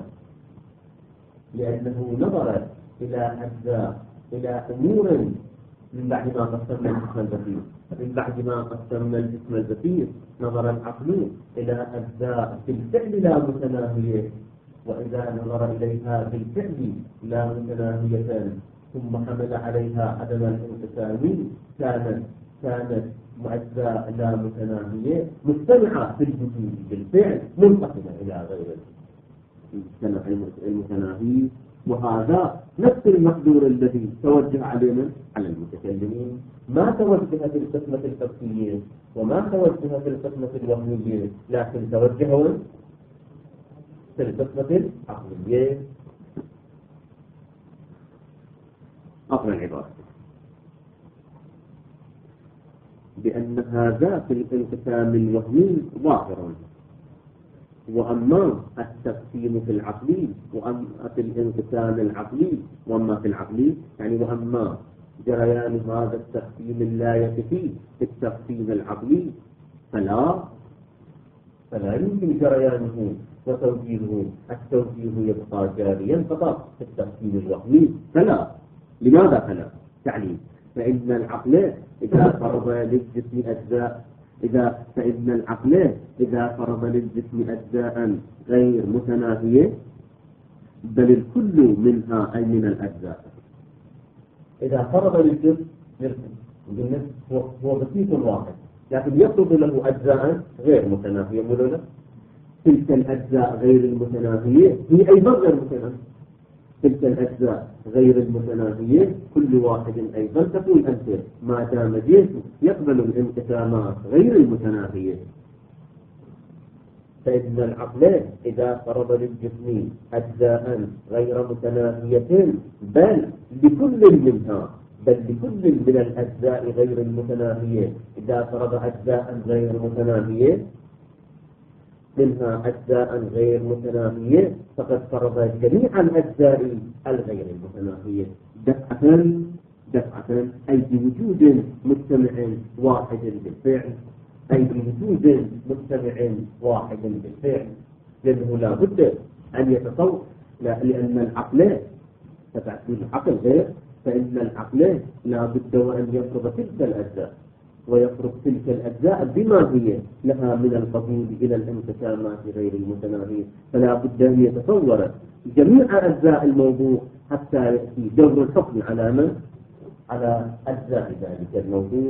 لأنه نظر إلى أجزاء إلى أمور من بعد ما قسمنا الجسم البصير من بعد ما قسمنا الجسم البصير نظر العقل إلى أجزاء في الفعل لا متناهية، وإذا نظر إليها في الفعل لا متناهية ثم حمل عليها عدم الانقسام كانت كانت أجزاء لا متناهية مجتمعة في الوجود بالفعل منقسمة إلى غير المتناهي. وهذا نفس المقدور الذي توجه علينا على المتكلمين، ما توجه في القسمة الفقهية وما توجه في القسمة الوهمية، لكن توجه في القسمة العقلية. أقرأ العبارة بأن هذا في الانقسام الوهمي ظاهر، وأما التقسيم في العقلي وأما في الانقسام العقلي وأما في العقلي يعني وأما جريان هذا التقسيم لا يكفي في التقسيم العقلي فلا فلا يمكن جريانه وتوجيهه التوجيه يبقى جاريا فقط في التقسيم الوهمي فلا. لماذا فلا؟ يعني فإن العقل إذا فرض للجسم أجزاء إذا فإن العقل إذا فرض للجسم أجزاء غير متناهية بل الكل منها أي من الأجزاء، إذا فرض للجسم هو بسيط واحد لكن يفرض له أجزاء غير متناهية، ملونا تلك الأجزاء غير المتناهية هي أيضا غير متناهية، تلك الأجزاء غير المتناهية كل واحد أيضا تقول أنت ما دام جسم يقبل الانقسامات غير المتناهية. فإن العقل إذا فرض للجسم أجزاء غير متناهية بل لكل منها بل لكل من الأجزاء غير المتناهية. إذا فرض أجزاء غير متناهية منها أجزاء غير متناهية فقد فرض جميع الأجزاء الغير المتناهية دفعة دفعة أي بوجود مجتمع واحد بالفعل أي بوجود مجتمع واحد بالفعل، لأنه لا بد أن يتصور لأن العقل فتعتبر العقل غير، فإن العقل لا بد وأن يفرض تلك الأجزاء ويفرض تلك الأجزاء بما هي لها من القبول إلى الانقسامات غير المتناهية، فلا بد أن يتصور جميع أجزاء الموضوع حتى يأتي دور الحكم على من؟ على أجزاء ذلك الموضوع.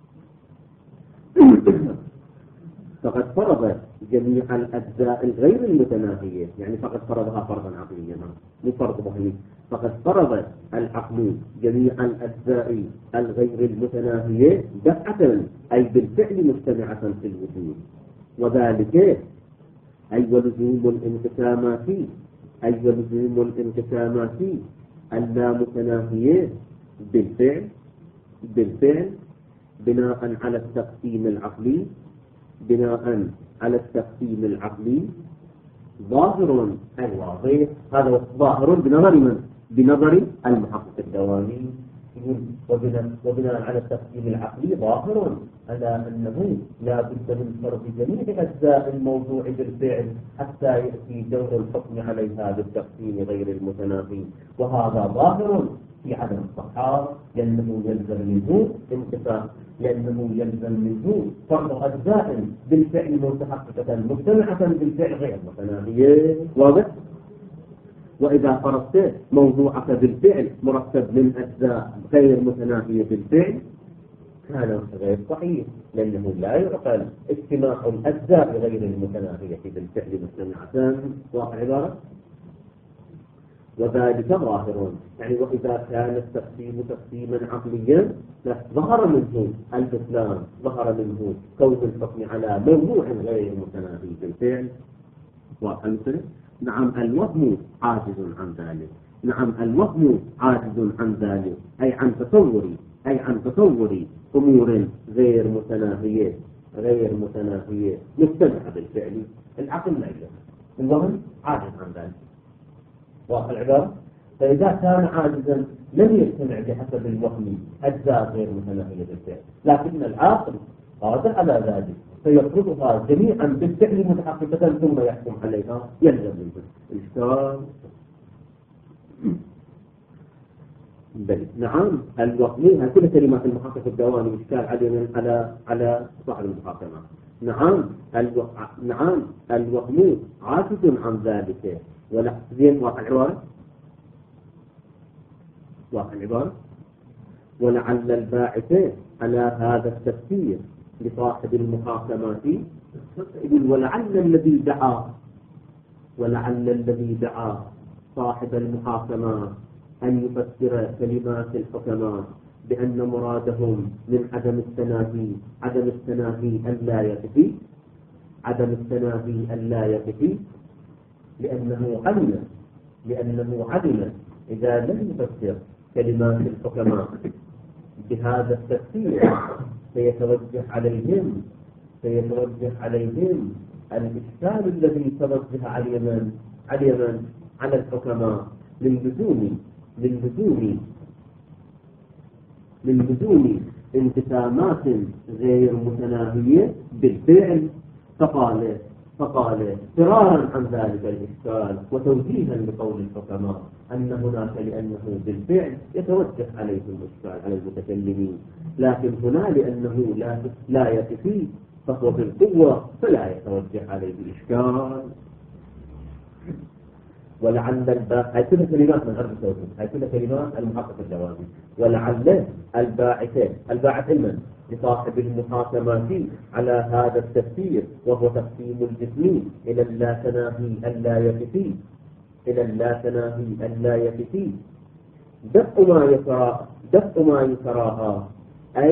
فقد فرض جميع الأجزاء الغير المتناهية، يعني فقد فرضها فرضا عقليا مو فرض وهمي، فقد فرض العقل جميع الأجزاء الغير المتناهية دفعة أي بالفعل مجتمعة في الوجود، وذلك أي ولزوم الانقسامات أي ولزوم الانقسامات اللامتناهية بالفعل بالفعل بناء على التقسيم العقلي بناء على التقسيم العقلي ظاهر أي واضح. هذا ظاهر بنظر من؟ بنظر المحقق الدوامي. وبناء على التقسيم العقلي ظاهر على أنه لا بد من فرض جميع أجزاء الموضوع بالفعل حتى يأتي دور الحكم عليها بالتقسيم غير المتناهي، وهذا ظاهر في عدم الصحة، لأنه يلزم منه انقسام لأنه يلزم منه فرض أجزاء بالفعل متحققة مجتمعة بالفعل غير متناهية. واضح؟ وإذا فرضت موضوعك بالفعل مركب من أجزاء غير متناهية بالفعل كان غير صحيح، لأنه لا يعقل اجتماع الأجزاء غير المتناهية بالفعل مجتمعة. واضح عبارة؟ وذلك ظاهر، يعني وإذا كان التقسيم تقسيما عقليا ظهر منه البطلان، ظهر منه كون الحكم على موضوع غير متناهي بالفعل. واضح المثل؟ نعم الوهم عاجز عن ذلك، نعم الوهم عاجز عن ذلك أي عن تصور أي عن تصور أمور غير متناهية غير متناهية مجتمعة بالفعل. العقل لا يجوز، الوهم عاجز عن ذلك. واضح العبارة؟ فإذا كان عاجزا لم يجتمع بحسب الوهم أجزاء غير متناهية بالفعل، لكن العاقل قادر على ذلك فيفرضها جميعا بالفعل متحققة ثم يحكم عليها يلزم منه الإشكال. بل نعم الوهم، هكذا كلمات المحقق الدوامي إشكال علينا على على صاحب المحاكمة. نعم الو... نعم الوهم عاجز عن ذلك ولا زين. واقع العبارة واقع العبارة ولعل الباعث على هذا التفسير لصاحب المحاكمات ولعل الذي دعا ولعل الذي دعا صاحب المحاكمات أن يفسر كلمات الحكماء بأن مرادهم من عدم التناهي عدم التناهي ألا يكفي عدم التناهي ألا يكفي لأنه علم لأنه علم إذا لم يفسر كلمات الحكماء بهذا التفسير سيتوجه عليهم سيتوجه عليهم الإشكال الذي توجه على من على من على الحكماء من لزوم من لزوم من لزوم انقسامات غير متناهية بالفعل. فقال فقال فرارا عن ذلك الإشكال وتوجيها لقول الحكماء أن هناك لأنه بالفعل يتوجه عليه الإشكال على المتكلمين، لكن هنا لأنه لا لا يكفي فهو بالقوة فلا يتوجه عليه الإشكال. ولعل الباعث هاي كلها كلمات من أرض التوحيد، هاي كلها كلمات المحقق الجوازي. ولعل الباعث الباعث علما لصاحب المحاكمات على هذا التفسير وهو تقسيم الجسم إلى اللا تناهي ألا يكفي إلى اللا تناهي ألا يكفي دفع ما يسرى دفع ما يسراها أي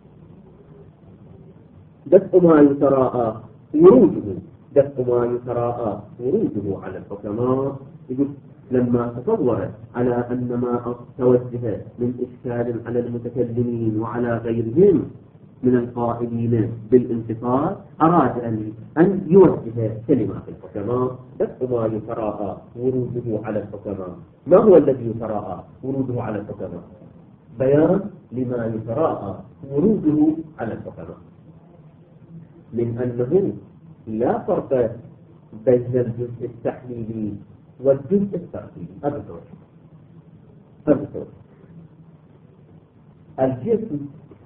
دفع ما يسراها وروده دفع ما يسراها وروده على الحكماء. يقول لما تصور على أن ما توجه من إشكال على المتكلمين وعلى غيرهم من القائلين بالانتصار أراد أن أن يوجه كلمات الحكماء دفع ما يتراءى وروده على الحكماء. ما هو الذي يتراءى وروده على الحكماء؟ بيان لما يتراءى وروده على الحكماء من أنه لا فرق بين الجزء التحليلي والجزء الترتيبي. أبدا أبدا الجسم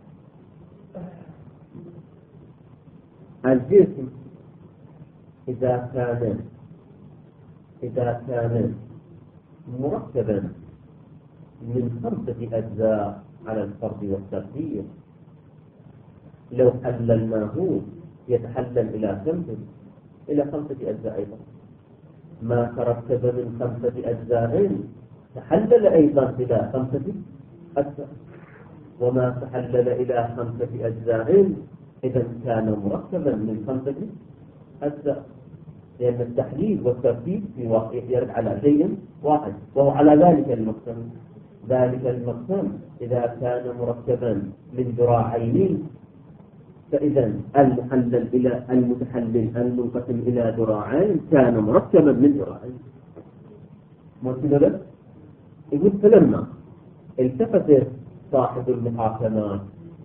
الجسم إذا كان إذا كان مركبا من خمسة أجزاء على الفرد والترتيب، لو حللناه يتحلل إلى خمسة إلى خمسة أجزاء أيضا. ما تركب من خمسة أجزاء تحلل أيضا إلى خمسة أجزاء، وما تحلل إلى خمسة أجزاء إذا كان مركبا من خمسة أجزاء، لأن التحليل والترتيب في واقع يرد على شيء واحد وهو على ذلك المقسم. ذلك المقسم إذا كان مركبا من ذراعين فإذا المحلل إلى المتحلل المنقسم إلى ذراعين كان مركبا من ذراعين. مرتبا يقول فلما التفت صاحب المحاكمات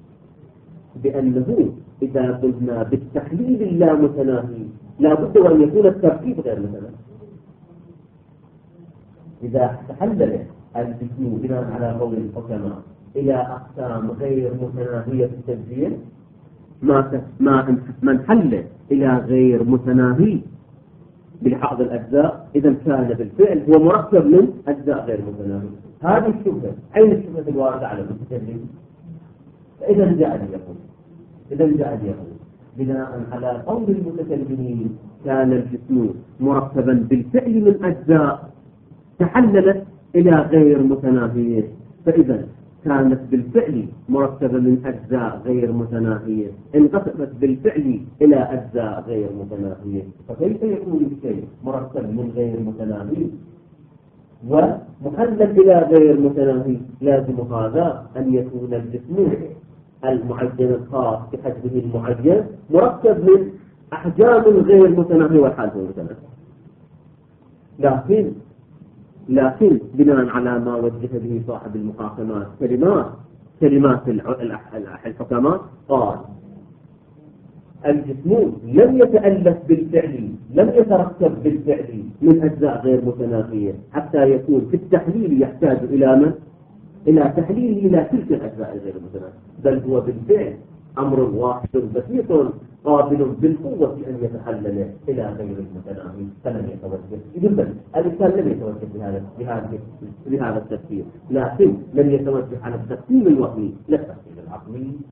بأنه إذا قلنا بالتحليل اللامتناهي لا بد وأن يكون الترتيب غير متناهي. إذا تحلل الجسم بناء على قول الحكماء إلى أقسام غير متناهية في التسجيل، ما ما من حل إلى غير متناهي بلحاظ الأجزاء إذا كان بالفعل هو مركب من أجزاء غير متناهية. هذه الشبهة أين الشبهة الواردة على المتكلم؟ فإذا جاء يقول إذا جاء يقول بناء على قول المتكلمين كان الجسم مركبا بالفعل من أجزاء تحللت إلى غير متناهية، فإذا كانت بالفعل مركبة من أجزاء غير متناهية انقسمت بالفعل إلى أجزاء غير متناهية، فكيف يكون الشيء مركب من غير متناهي ومحلل إلى غير متناهي؟ لازم هذا أن يكون الجسم المعين الخاص بحجمه المعين مركب من أحجام غير متناهية والحال هو متناهي. لكن لكن بناء على ما وجه به صاحب المقاسمات كلمات كلمات الحكماء قال الجسم لم يتألف بالفعل لم يتركب بالفعل من أجزاء غير متناهية حتى يكون في التحليل يحتاج إلى من؟ إلى تحليل إلى تلك الأجزاء غير متناهية، بل هو بالفعل أمر واحد بسيط قابل بالقوة أن يتحلل إلى غير المتناهي فلم يتوجه. إذن بل الإنسان لم يتوجه بهذا بهذا بهذا التفسير، لكن لم يتوجه على التقسيم الوهمي لا التقسيم العقلي